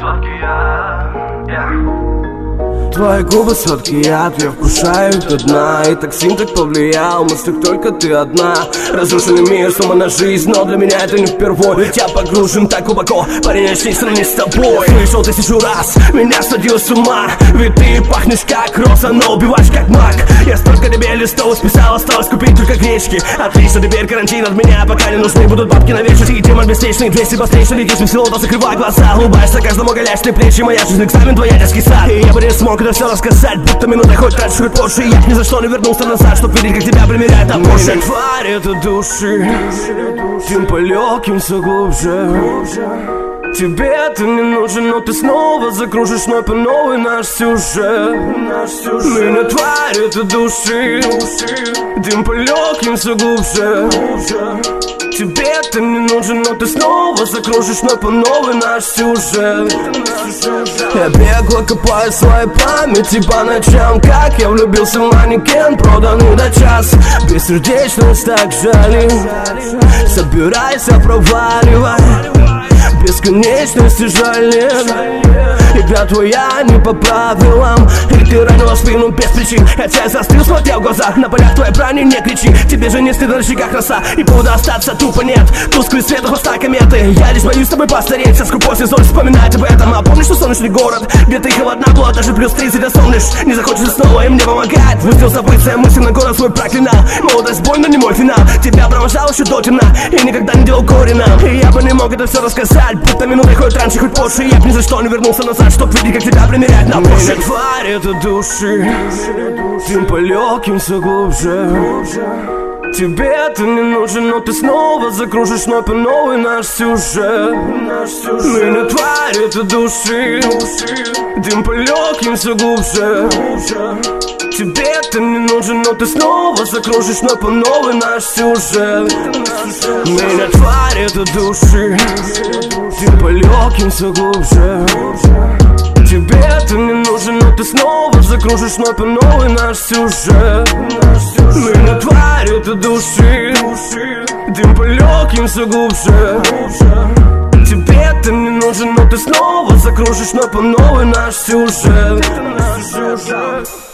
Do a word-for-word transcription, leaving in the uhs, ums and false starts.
сладкий яд, yeah. Твои губы сладкий яд, я вкушаю их до дна. И токсин так повлиял, в мыслях только ты одна. Разрушенный мир, сломана жизнь, но для меня это не впервой. Я погружен так глубоко, парень, очни, не с тобой. Слышал тысячу раз, меня сводило с ума. Ведь ты пахнешь как роза, но убиваешь как маг. Я столько тебе листов списал, осталось купить только гречки. Отлично, теперь карантин от меня, пока не нужны будут бабки на вечер. И демон беспечный, двести быстрейший, летишь в село, то закрывай глаза. Улыбаешься каждому голящей плечи, моя жизнь экзамен, твоя детский сад. И я бы не смог это все рассказать, будто минута хоть раньше, хоть позже. Я ни за что не вернулся назад, чтоб видеть, как тебя примеряет а позже. Мы тварь это души, дым полегким все глубже. Тебе это не нужен, но ты снова закружишь вновь по новой наш сюжет. Мы не тварь это души, дым полегким все глубже. Тебе это не нужен, но ты снова закружишь вновь по новой наш сюжет. Я бегло копаю своей памяти по ночам, как я влюбился в манекен, проданный до час. Бессердечность так жалит, собирайся, проваливай. Бесконечности жаль нет, игра твоя не по правилам. И ты ранила спину без причин, хотя я застыл, смотрел в глаза. На полях твоей брани не кричи, тебе же не стыдно жить как роса. И повода остаться тупо нет, тусклый свет хвоста кометы. Я лишь боюсь с тобой постареть, со скупой сезон вспоминать об этом. А помнишь, что солнечный город, где ты холодна была, даже плюс тридцать осомнишь. Не захочешь снова и мне помогать, пустил забыться, мысли на город свой проклинал. Молодость боль, но не мой финал, тебя провожал еще до темна и никогда не делал корена. И я бы не мог это все рассказать, будто минутой хоть раньше, хоть позже. Я б ни за что не вернулся назад, чтоб видеть, как тебя примерять на позже. Мы тварь это души, дым полегким все глубже. Тебе это не нужен, но ты снова закружишь вновь по новой наш сюжет. Мы не тварь это души, дым полегким все глубже. Тебе это не нужен, но ты снова закружишь вновь по новой наш сюжет. Мы не тварь это души, дым полегким все глубже. Тебе это не нужен, но ты снова закружишь вновь по новой наш сюжет. Мы не тварь это души, дым полегким все глубже. Тебе это не нужен, но ты снова закружишь вновь по новой наш сюжет.